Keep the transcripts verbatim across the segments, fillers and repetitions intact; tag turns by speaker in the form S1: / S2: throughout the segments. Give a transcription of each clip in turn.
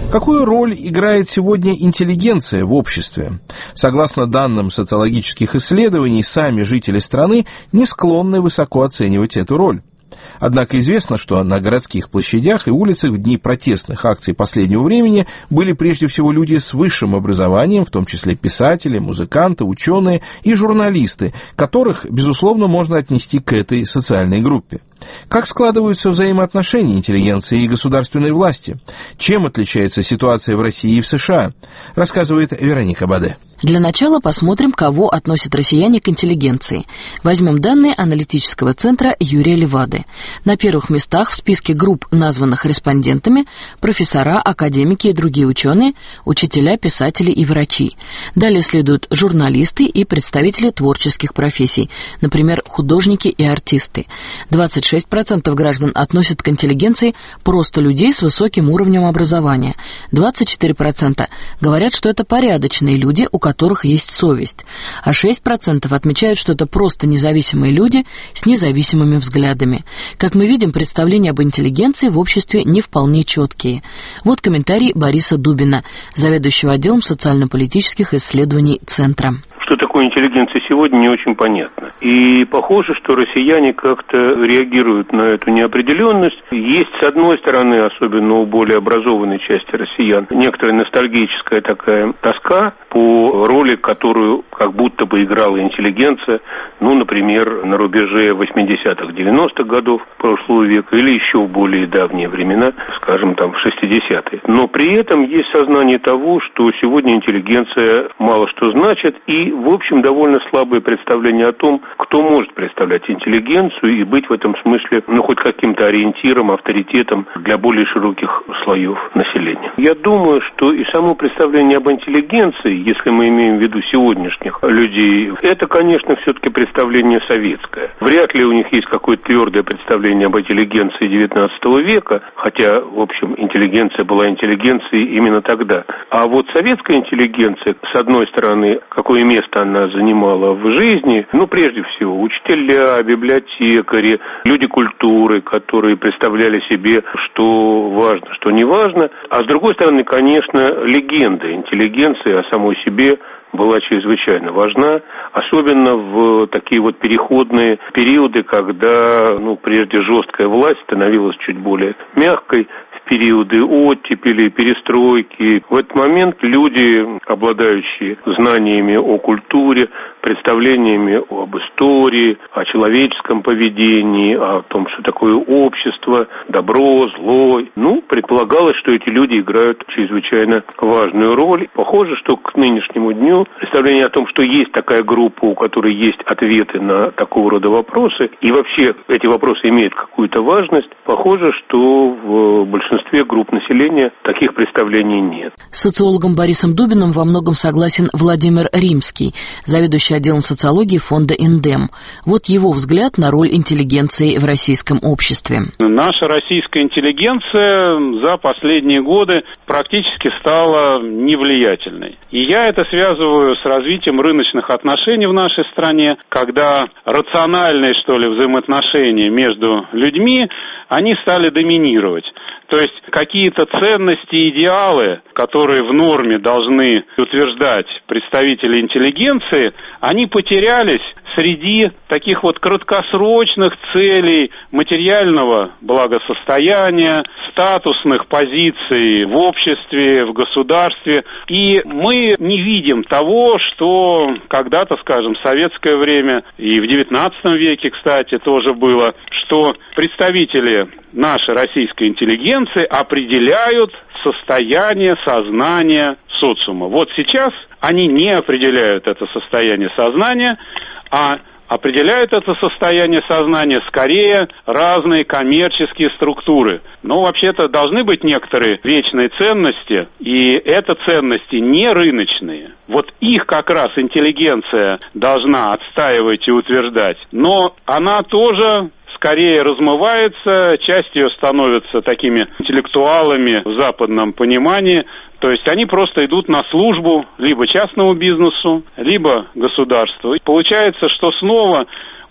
S1: Какую роль играет сегодня интеллигенция в обществе? Согласно данным социологических исследований, сами жители страны не склонны высоко оценивать эту роль. Однако известно, что на городских площадях и улицах в дни протестных акций последнего времени были прежде всего люди с высшим образованием, в том числе писатели, музыканты, ученые и журналисты, которых, безусловно, можно отнести к этой социальной группе. Как складываются взаимоотношения интеллигенции и государственной власти? Чем отличается ситуация в России и в США? Рассказывает Вероника Баде.
S2: Для начала посмотрим, кого относят россияне к интеллигенции. Возьмем данные аналитического центра Юрия Левады. На первых местах в списке групп, названных респондентами, профессора, академики и другие ученые, учителя, писатели и врачи. Далее следуют журналисты и представители творческих профессий, например, художники и артисты. двадцать шесть процентов граждан относят к интеллигенции просто людей с высоким уровнем образования. двадцать четыре процента говорят, что это порядочные люди, у которых есть совесть. А шесть процентов отмечают, что это просто независимые люди с независимыми взглядами. Как мы видим, представления об интеллигенции в обществе не вполне четкие. Вот комментарий Бориса Дубина, заведующего отделом социально-политических исследований Центра.
S3: Что такое интеллигенция сегодня, не очень понятно. И похоже, что россияне как-то реагируют на эту неопределенность. Есть, с одной стороны, особенно у более образованной части россиян, некоторая ностальгическая такая тоска по роли, которую как будто бы играла интеллигенция, ну, например, на рубеже восьмидесятых, девяностых годов прошлого века или еще в более давние времена, скажем, там, в шестидесятые. Но при этом есть сознание того, что сегодня интеллигенция мало что значит, и в общем, довольно слабое представление о том, кто может представлять интеллигенцию и быть в этом смысле, ну, хоть каким-то ориентиром, авторитетом для более широких слоев населения. Я думаю, что и само представление об интеллигенции, если мы имеем в виду сегодняшних людей, это, конечно, все-таки представление советское. Вряд ли у них есть какое-то твердое представление об интеллигенции девятнадцатого века, хотя, в общем, интеллигенция была интеллигенцией именно тогда. А вот советская интеллигенция, с одной стороны, какое место она занимала в жизни, ну, прежде всего, учителя, библиотекари, люди культуры, которые представляли себе, что важно, что не важно. А с другой стороны, конечно, легенда интеллигенции о самой себе была чрезвычайно важна, особенно в такие вот переходные периоды, когда, ну, прежде жесткая власть становилась чуть более мягкой, периоды оттепели, перестройки. В этот момент люди, обладающие знаниями о культуре, представлениями об истории, о человеческом поведении, о том, что такое общество, добро, зло. Ну, предполагалось, что эти люди играют чрезвычайно важную роль. Похоже, что к нынешнему дню представление о том, что есть такая группа, у которой есть ответы на такого рода вопросы, и вообще эти вопросы имеют какую-то важность, похоже, что в большинстве групп населения таких представлений нет.
S2: С социологом Борисом Дубиным во многом согласен Владимир Римский, заведующий отделом социологии фонда «Индем». Вот его взгляд на роль интеллигенции в российском обществе.
S4: Наша российская интеллигенция за последние годы практически стала невлиятельной. И я это связываю с развитием рыночных отношений в нашей стране, когда рациональные, что ли, взаимоотношения между людьми, они стали доминировать. То есть какие-то ценности и идеалы, которые в норме должны утверждать представители интеллигенции, они потерялись среди таких вот краткосрочных целей материального благосостояния, статусных позиций в обществе, в государстве. И мы не видим того, что когда-то, скажем, в советское время и в девятнадцатом веке, кстати, тоже было, что представители нашей российской интеллигенции определяют состояние сознания социума. Вот сейчас они не определяют это состояние сознания, а определяют это состояние сознания скорее разные коммерческие структуры. Но вообще-то должны быть некоторые вечные ценности, и это ценности не рыночные. Вот их как раз интеллигенция должна отстаивать и утверждать. Но она тоже скорее размывается, часть ее становится такими интеллектуалами в западном понимании. То есть они просто идут на службу либо частному бизнесу, либо государству. И получается, что снова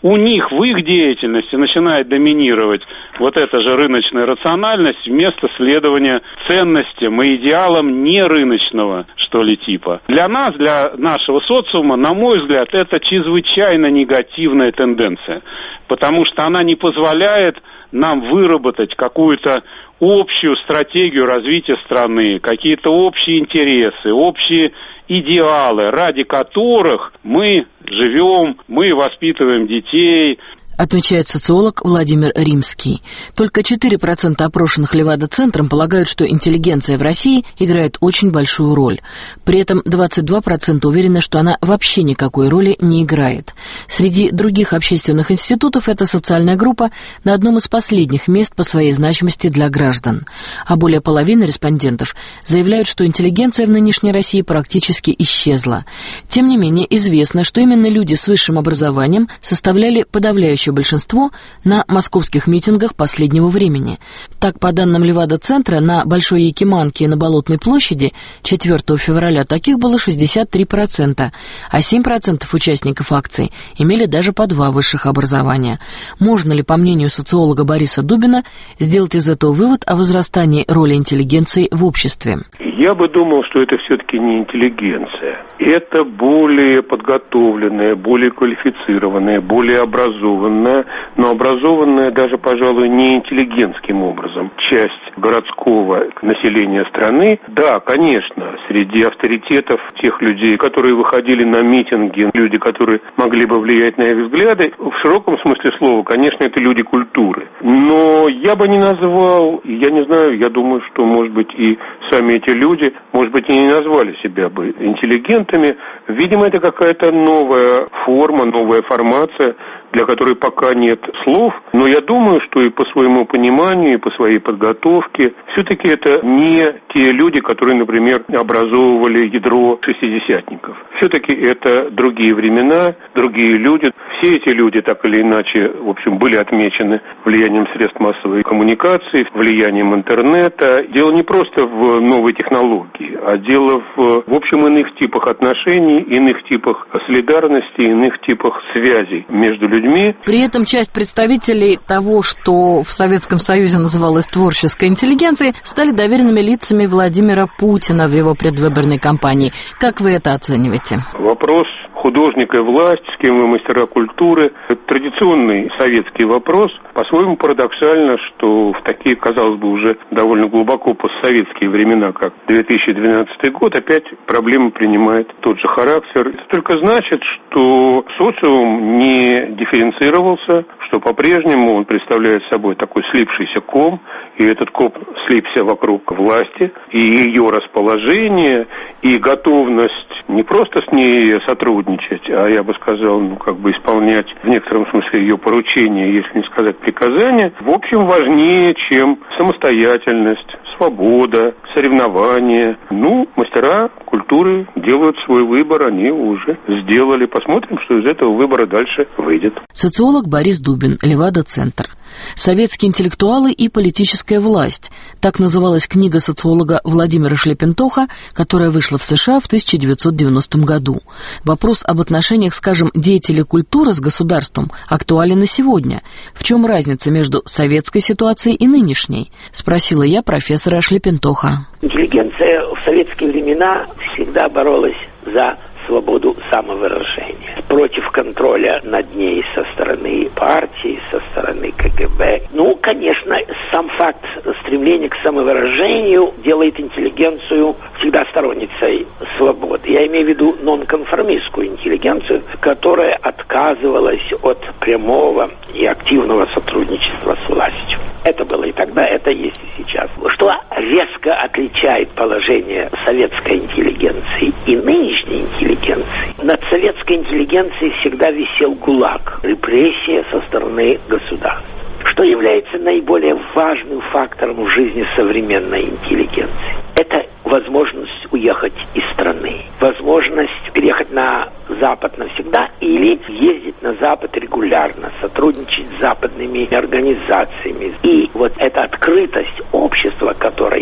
S4: у них в их деятельности начинает доминировать вот эта же рыночная рациональность вместо следования ценностям и идеалам нерыночного, что ли, типа. Для нас, для нашего социума, на мой взгляд, это чрезвычайно негативная тенденция, потому что она не позволяет нам выработать какую-то общую стратегию развития страны, какие-то общие интересы, общие идеалы, ради которых мы живем, мы воспитываем детей.
S2: Отмечает социолог Владимир Римский. Только четыре процента опрошенных Левада-центром полагают, что интеллигенция в России играет очень большую роль. При этом двадцать два процента уверены, что она вообще никакой роли не играет. Среди других общественных институтов эта социальная группа на одном из последних мест по своей значимости для граждан. А более половины респондентов заявляют, что интеллигенция в нынешней России практически исчезла. Тем не менее, известно, что именно люди с высшим образованием составляли подавляющее большинство на московских митингах последнего времени. Так, по данным Левада-центра, на Большой Якиманке и на Болотной площади четвёртого февраля таких было шестьдесят три процента, а семь процентов участников акций имели даже по два высших образования. Можно ли, по мнению социолога Бориса Дубина, сделать из этого вывод о возрастании роли интеллигенции в обществе?
S3: Я бы думал, что это все-таки не интеллигенция. Это более подготовленная, более квалифицированная, более образованная, но образованная даже, пожалуй, не интеллигентским образом. Часть городского населения страны, да, конечно, среди авторитетов тех людей, которые выходили на митинги, люди, которые могли бы влиять на их взгляды, в широком смысле слова, конечно, это люди культуры. Но я бы не назвал, я не знаю, я думаю, что, может быть, и сами эти люди, может быть, и не назвали себя бы интеллигентами. Видимо, это какая-то новая форма, новая формация, для которой пока нет слов. Но я думаю, что и по своему пониманию, и по своей подготовке, все-таки это не те люди, которые, например, образовывали ядро шестидесятников. Все-таки это другие времена, другие люди. Все эти люди, так или иначе, в общем, были отмечены влиянием средств массовой коммуникации, влиянием интернета. Дело не просто в новой технологии, а дело в, в общем, иных типах отношений, иных типах солидарности, иных типах связей между людьми.
S2: При этом часть представителей того, что в Советском Союзе называлось творческой интеллигенцией, стали доверенными лицами Владимира Путина в его предвыборной кампании. Как вы это оцениваете?
S3: Вопрос художника и власть, с кем вы мастера культуры. Это традиционный советский вопрос. По-своему парадоксально, что в такие, казалось бы, уже довольно глубоко постсоветские времена, как две тысячи двенадцатый год, опять проблема принимает тот же характер. Это только значит, что социум не дифференцировался, что по-прежнему он представляет собой такой слипшийся ком, и этот ком слипся вокруг власти, и ее расположение, и готовность не просто с ней сотрудничать, а я бы сказал, ну, как бы исполнять в некотором смысле ее поручения, если не сказать приказания, в общем, важнее, чем самостоятельность, свобода, соревнования. Ну, мастера культуры делают свой выбор, они его уже сделали. Посмотрим, что из этого выбора дальше выйдет.
S2: Социолог Борис Дубин, Левада-центр. «Советские интеллектуалы и политическая власть». Так называлась книга социолога Владимира Шлепентоха, которая вышла в США в тысяча девятьсот девяностом году. Вопрос об отношениях, скажем, деятелей культуры с государством актуален и сегодня. В чем разница между советской ситуацией и нынешней? Спросила я профессора Шлепентоха.
S5: Интеллигенция в советские времена всегда боролась за свободу самовыражения, против контроля над ней со стороны партии, со стороны ка гэ бэ. Ну, конечно, сам факт стремления к самовыражению делает интеллигенцию всегда сторонницей свободы. Я имею в виду нонконформистскую интеллигенцию, которая отказывалась от прямого и активного сотрудничества с властью. Это было и тогда, это есть и сейчас. Что резко отличает положение советской интеллигенции и нынешней интеллигенции? Над советской интеллигенцией всегда висел ГУЛАГ, репрессия со стороны государства. Что является наиболее важным фактором в жизни современной интеллигенции? Это возможность уехать из страны, возможность переехать на Запад навсегда или ездить на Запад регулярно, сотрудничать с западными организациями. И вот эта открытость общества, которое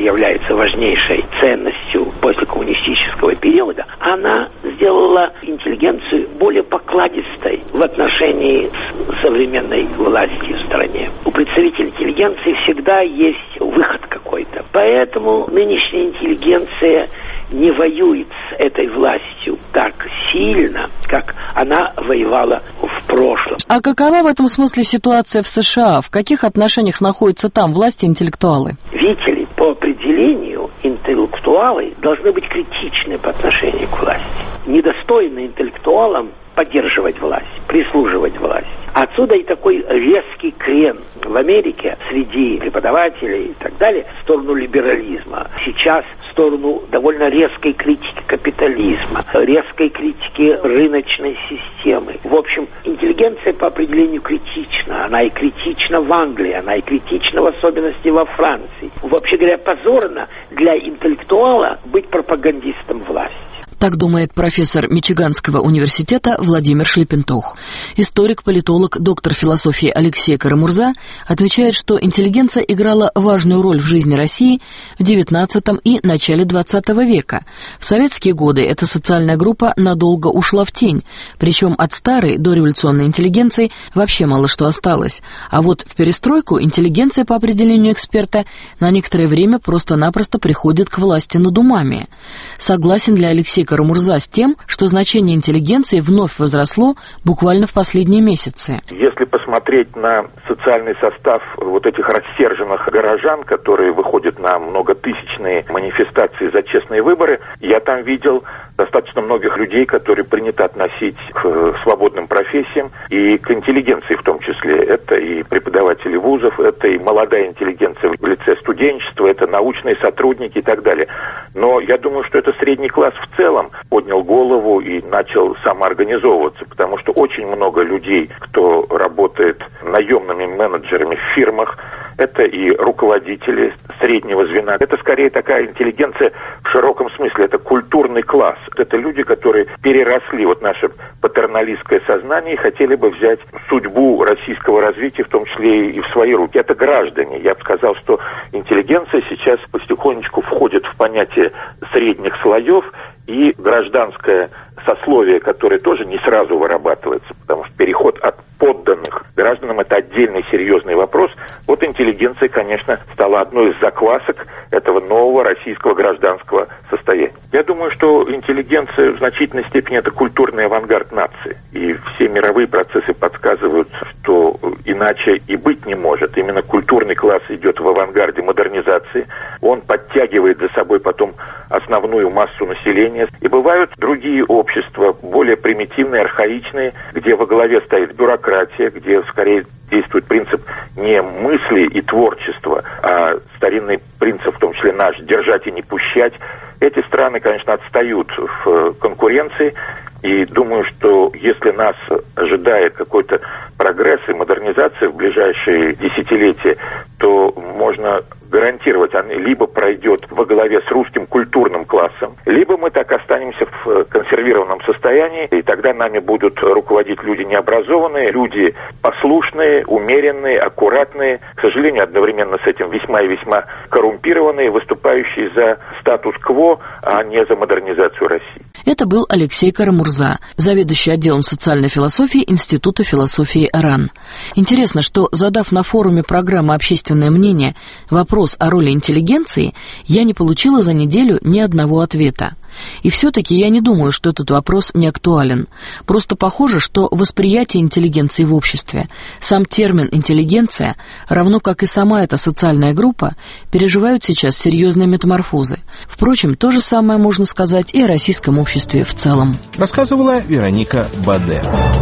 S5: является важнейшей ценностью после коммунистического периода, она сделала интеллигенцию более покладистой в отношении с современной власти в стране. У представителей интеллигенции всегда есть выход какой-то. Поэтому нынешняя интеллигенция не воюет с этой властью так сильно, как она воевала в прошлом.
S2: А какова в этом смысле ситуация в США? В каких отношениях находятся там власти и интеллектуалы?
S5: Видите ли, по определению интеллектуалы должны быть критичны по отношению к власти. Недостойно интеллектуалам поддерживать власть, прислуживать власти. Отсюда и такой резкий крен в Америке среди преподавателей и так далее в сторону либерализма. Сейчас в сторону довольно резкой критики капитализма, резкой критики рыночной системы. В общем, интеллигенция по определению критична. Она и критична в Англии, она и критична в особенности во Франции. Вообще говоря, позорно для интеллектуала быть пропагандистом власти.
S2: Так думает профессор Мичиганского университета Владимир Шлепентох. Историк-политолог, доктор философии Алексей Карамурза отмечает, что интеллигенция играла важную роль в жизни России в девятнадцатом и начале двадцатого века. В советские годы эта социальная группа надолго ушла в тень, причем от старой дореволюционной интеллигенции вообще мало что осталось. А вот в перестройку интеллигенция, по определению эксперта, на некоторое время просто-напросто приходит к власти над умами. Согласен ли Алексей Карамурза с тем, что значение интеллигенции вновь возросло буквально в последние месяцы?
S6: Если посмотреть на социальный состав вот этих рассерженных горожан, которые выходят на многотысячные манифестации за честные выборы, я там видел достаточно многих людей, которые принято относить к свободным профессиям и к интеллигенции в том числе. Это и преподаватели вузов, это и молодая интеллигенция в лице студенчества, это научные сотрудники и так далее. Но я думаю, что это средний класс в целом поднял голову и начал самоорганизовываться, потому что очень много людей, кто работает наемными менеджерами в фирмах, это и руководители среднего звена. Это скорее такая интеллигенция в широком смысле, это культурный класс. Это люди, которые переросли вот наше патерналистское сознание и хотели бы взять судьбу российского развития, в том числе и в свои руки. Это граждане. Я бы сказал, что интеллигенция сейчас потихонечку входит в понятие средних слоев, и гражданское сословие, которое тоже не сразу вырабатывается, потому что переход от подданных к гражданам – это отдельный серьезный вопрос. Вот интеллигенция, конечно, стала одной из заквасок этого нового российского гражданского состояния. Я думаю, что интеллигенция в значительной степени – это культурный авангард нации. И все мировые процессы подсказывают, что иначе и быть не может. Именно культурный класс идет в авангарде модернизации. Он подтягивает за собой потом основную массу населения. И бывают другие общества, более примитивные, архаичные, где во главе стоит бюрократия, где скорее действует принцип не мысли и творчества, а старинный принцип, в том числе наш, держать и не пущать. Эти страны, конечно, отстают в конкуренции, и думаю, что если нас ожидает какой-то прогресс и модернизация в ближайшие десятилетия, то можно гарантировать, он либо пройдет во главе с русским культурным классом, либо мы так останемся в консервированном состоянии, и тогда нами будут руководить люди необразованные, люди послушные, умеренные, аккуратные, к сожалению, одновременно с этим весьма и весьма коррумпированные, выступающие за статус-кво, а не за модернизацию России.
S2: Это был Алексей Карамурза, заведующий отделом социальной философии Института философии РАН. Интересно, что, задав на форуме программы «Общественное мнение» вопрос о роли интеллигенции, я не получила за неделю ни одного ответа. И все-таки я не думаю, что этот вопрос не актуален. Просто похоже, что восприятие интеллигенции в обществе, сам термин «интеллигенция», равно как и сама эта социальная группа, переживают сейчас серьезные метаморфозы. Впрочем, то же самое можно сказать и о российском обществе в целом.
S1: Рассказывала Вероника Баде.